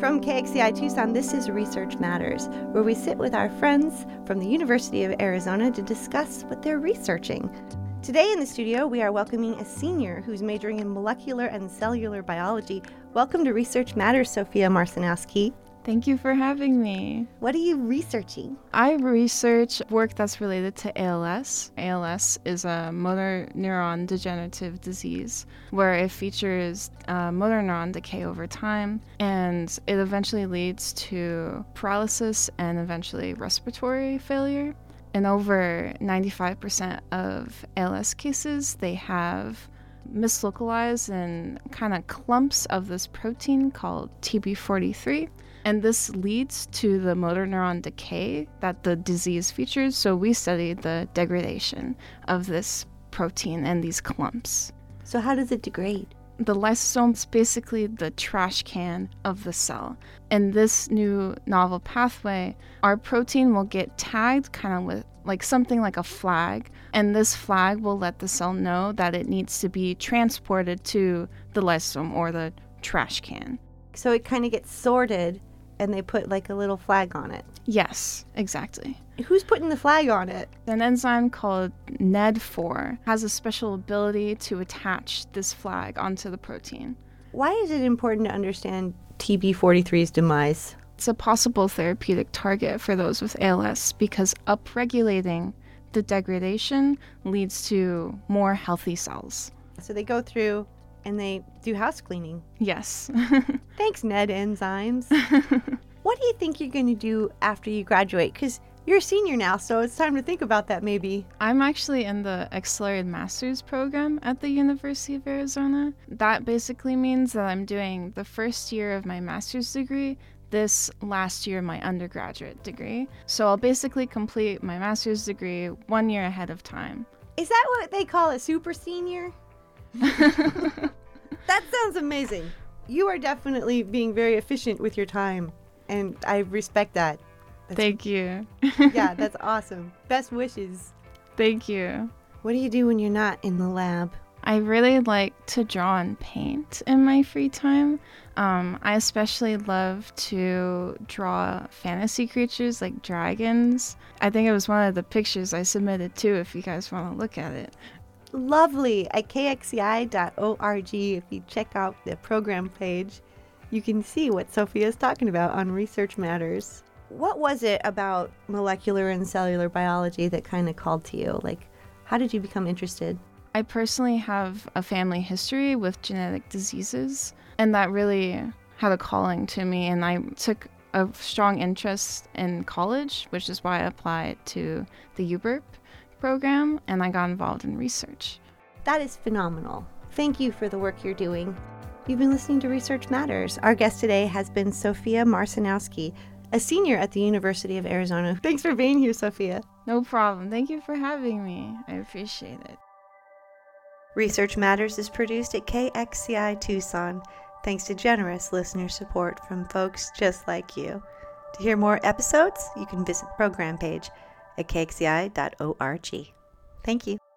From KXCI Tucson, this is Research Matters, where we sit with our friends from the University of Arizona to discuss what they're researching. Today in the studio, we are welcoming a senior who's majoring in molecular and cellular biology. Welcome to Research Matters, Sophia Marcinowski. Thank you for having me. What are you researching? I research work that's related to ALS. ALS is a motor neuron degenerative disease where it features motor neuron decay over time, and it eventually leads to paralysis and eventually respiratory failure. In over 95% of ALS cases, they have mislocalized and kind of clumps of this protein called TB43. And this leads to the motor neuron decay that the disease features. So we studied the degradation of this protein and these clumps. So how does it degrade? The lysosome is basically the trash can of the cell. In this new novel pathway, our protein will get tagged kind of with like something like a flag, and this flag will let the cell know that it needs to be transported to the lysosome or the trash can. So it kind of gets sorted and they put like a little flag on it. Yes, exactly. Who's putting the flag on it? An enzyme called NED4 has a special ability to attach this flag onto the protein. Why is it important to understand TB43's demise? It's a possible therapeutic target for those with ALS because upregulating the degradation leads to more healthy cells. So they go through and they do house cleaning. Yes. Thanks, NED enzymes. What do you think you're going to do after you graduate? Because you're a senior now, so it's time to think about that maybe. I'm actually in the Accelerated Master's program at the University of Arizona. That basically means that I'm doing the first year of my master's degree, this last year my undergraduate degree. So I'll basically complete my master's degree 1 year ahead of time. Is that what they call a super senior? That sounds amazing. You are definitely being very efficient with your time, and I respect that. Thank you. Yeah, that's awesome. Best wishes. Thank you. What do you do when you're not in the lab? I really like to draw and paint in my free time. I especially love to draw fantasy creatures like dragons. I think it was one of the pictures I submitted too, if you guys want to look at it. Lovely. At kxci.org, if you check out the program page, you can see what Sophia is talking about on Research Matters. What was it about molecular and cellular biology that kind of called to you? Like, how did you become interested? I personally have a family history with genetic diseases, and that really had a calling to me, and I took a strong interest in college, which is why I applied to the UBERP program, and I got involved in research. That is phenomenal. Thank you for the work you're doing. You've been listening to Research Matters. Our guest today has been Sophia Marcinowski, a senior at the University of Arizona. Thanks for being here, Sophia. No problem. Thank you for having me. I appreciate it. Research Matters is produced at KXCI Tucson, thanks to generous listener support from folks just like you. To hear more episodes, you can visit the program page at kxci.org. Thank you.